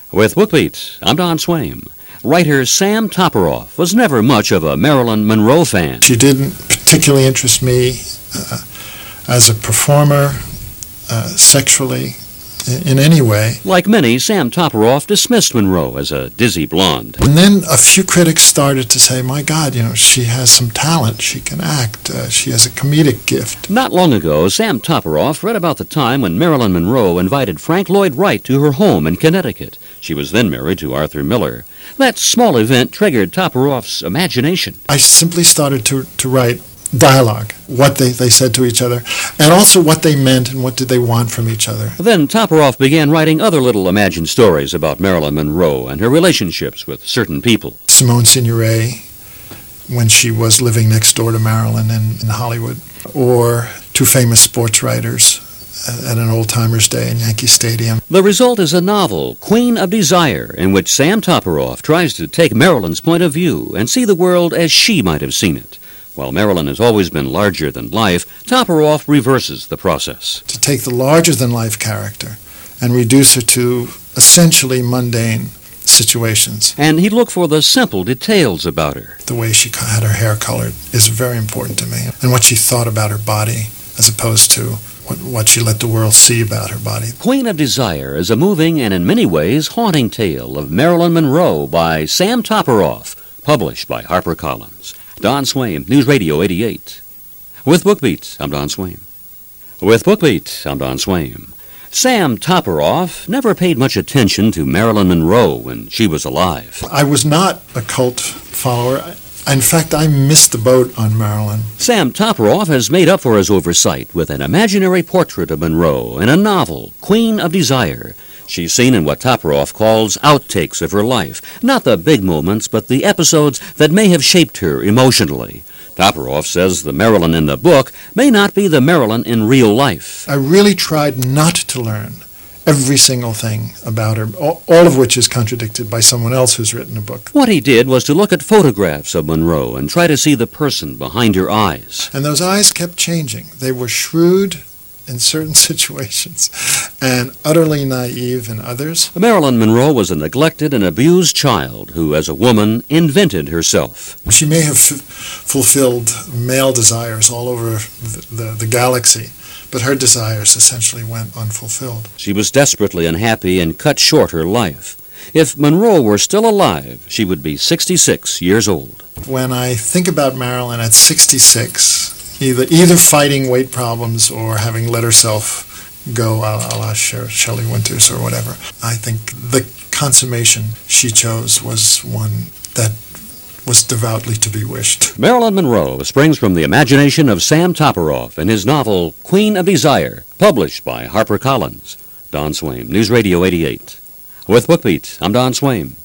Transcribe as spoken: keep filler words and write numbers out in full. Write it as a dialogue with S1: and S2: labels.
S1: With BookBeat, I'm Don Swaim. Writer Sam Toporoff was never much of a Marilyn Monroe fan.
S2: She didn't particularly interest me uh, as a performer, uh, sexually, in, in any way.
S1: Like many, Sam Toporoff dismissed Monroe as a dizzy blonde.
S2: And then a few critics started to say, my God, you know, she has some talent, she can act, uh, she has a comedic gift.
S1: Not long ago, Sam Toporoff read about the time when Marilyn Monroe invited Frank Lloyd Wright to her home in Connecticut. She was then married to Arthur Miller. That small event triggered Toporoff's imagination.
S2: I simply started to, to write dialogue, what they, they said to each other, and also what they meant and what did they want from each other.
S1: Then Toporoff began writing other little imagined stories about Marilyn Monroe and her relationships with certain people.
S2: Simone Signoret, when she was living next door to Marilyn in, in Hollywood, or two famous sports writers at an old-timers day in Yankee Stadium.
S1: The result is a novel, Queen of Desire, in which Sam Toporoff tries to take Marilyn's point of view and see the world as she might have seen it. While Marilyn has always been larger than life, Toporoff reverses the process.
S2: To take the larger-than-life character and reduce her to essentially mundane situations.
S1: And he'd look for the simple details about her.
S2: The way she had her hair colored is very important to me, and what she thought about her body as opposed to what, what she let the world see about her body.
S1: Queen of Desire is a moving and in many ways haunting tale of Marilyn Monroe by Sam Toporoff, published by HarperCollins. Don Swaim, News Radio eighty-eight. With BookBeat, I'm Don Swaim. With BookBeat, I'm Don Swaim. Sam Toporoff never paid much attention to Marilyn Monroe when she was alive.
S2: I was not a cult follower. In fact, I missed the boat on Marilyn.
S1: Sam Toporoff has made up for his oversight with an imaginary portrait of Monroe in a novel, Queen of Desire. She's seen in what Toporoff calls outtakes of her life. Not the big moments, but the episodes that may have shaped her emotionally. Toporoff says the Marilyn in the book may not be the Marilyn in real life.
S2: I really tried not to learn every single thing about her, all of which is contradicted by someone else who's written a book.
S1: What he did was to look at photographs of Monroe and try to see the person behind her eyes.
S2: And those eyes kept changing. They were shrewd in certain situations and utterly naive in others.
S1: Marilyn Monroe was a neglected and abused child who, as a woman, invented herself.
S2: She may have f- fulfilled male desires all over the, the, the galaxy, but her desires essentially went unfulfilled.
S1: She was desperately unhappy and cut short her life. If Monroe were still alive, she would be sixty-six years old.
S2: When I think about Marilyn at sixty-six, Either either fighting weight problems or having let herself go a la, a la Shelley Winters or whatever, I think the consummation she chose was one that was devoutly to be wished.
S1: Marilyn Monroe springs from the imagination of Sam Toporoff in his novel Queen of Desire, published by HarperCollins. Don Swaim, News Radio eighty-eight. With BookBeat, I'm Don Swaim.